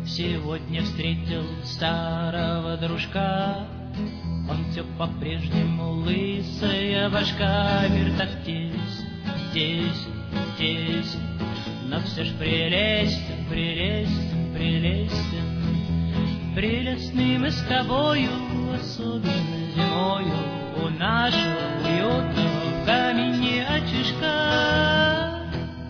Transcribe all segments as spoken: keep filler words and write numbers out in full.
Сегодня встретил старого дружка, он все по-прежнему лысая башка. Мир так тесен, тесен, тесен, но все ж прелестен, прелестен, прелестен. Прелестны мы с тобою, особенно зимою, у нашего уютного в камине очишка.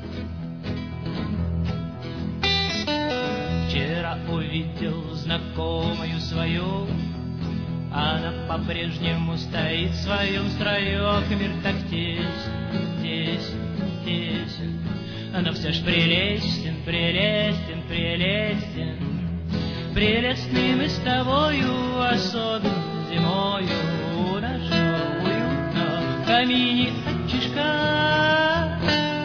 Вчера увидел знакомую свою, она по-прежнему стоит в своем строю. Ох, мир так тесен, тесен, тесен, но все ж прелестен, прелестен, прелестен. Прелестны мы с тобою, особенно зимою, у нашего уютного в камине очишка.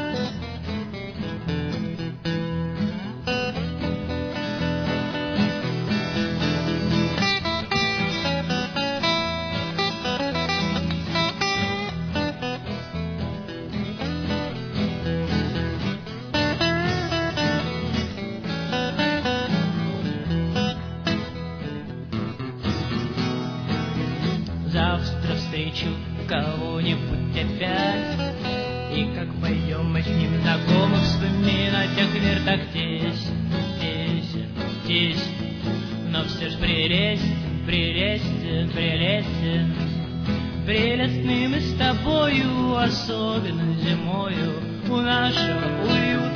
Завтра встречу кого-нибудь опять, и как пойдем мы с ним знакомых вспоминать. Ах, мир так тесен, тесен, тесен, но все ж прелестен, прелестен, прелестен. Прелестны мы с тобою, особенно зимою, у нашего уюта